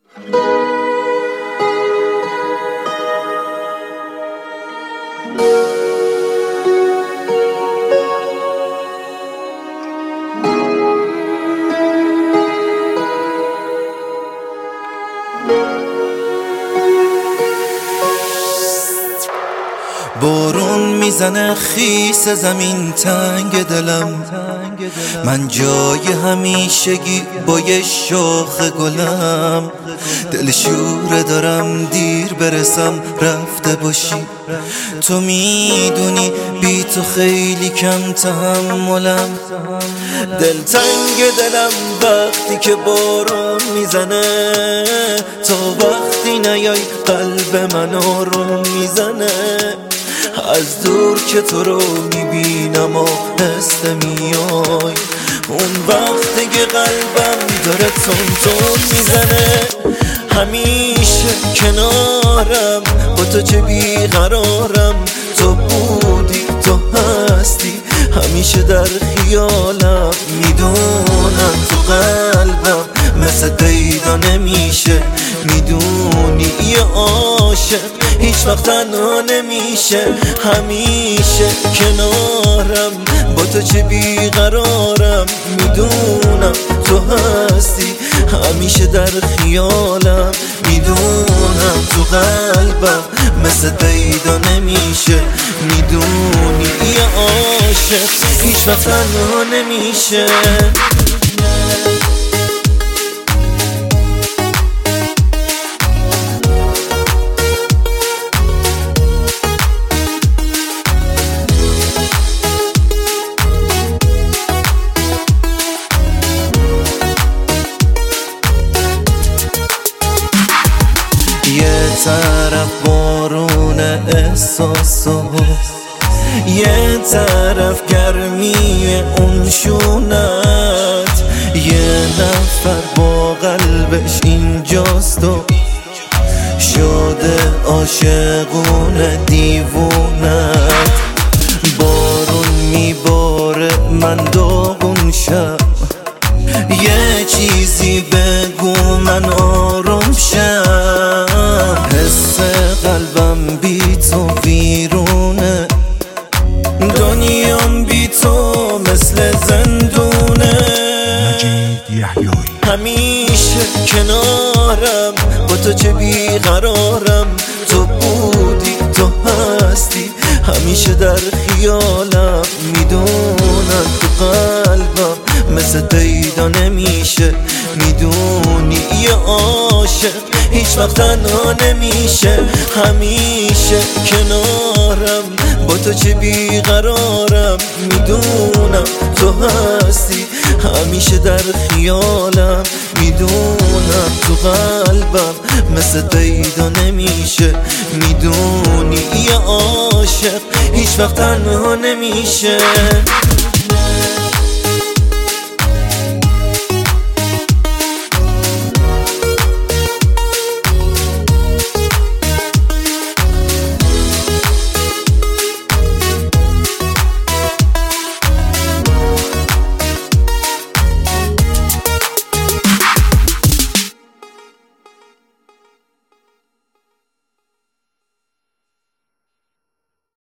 بارون میزنه خیس زمین تنگ دلم، من جای همیشگی با یه شاخ گلم. دل شوره دارم دیر برسم رفته باشی، تو میدونی بی تو خیلی کم تحملم. دل تنگ دلم وقتی که بارون میزنه، تا وقتی نیای قلب من آروم میزنه. از دور که تو رو میبینم آهسته میای، اون وقتی که قلبم داره تون میزنه. همیشه کنارم با تو چه بیقرارم، تو بودی تو هستی همیشه در خیالم. میدونم تو قلبم مثل پیدا نمیشه، میدونی یه عاشق هیچ وقت تنها نمیشه. همیشه کنارم با تو چه بیقرارم، میدونم تو هستی همیشه در خیالم. میدونم تو قلبم مثل پیدا نمیشه، میدونی یه عاشق هیچ وقت تنها نمیشه. یه طرف بارون احساس و یه طرف گرمی اون شونت، یه نفر با قلبش اینجاست و شده عاشقونه دیوونت. بارون میباره من داغون شم، یه چیزی بگو من آروم شم. حس قلبم بی تو ویرونه، دنیام بی تو مثل زندونه. همیشه کنارم با تو چه بیقرارم، تو بودی تو هستی همیشه در خیالم. میدونم تو قلبم مثل پیدا نمیشه، میدونی یه عاشق هیچ وقت تنها نمیشه. همیشه کنارم با تو چه بیقرارم، میدونم تو هستی همیشه در خیالم. میدونم تو قلبم مثل پیدا نمیشه، میدونی یه عاشق هیچ وقت تنها نمیشه.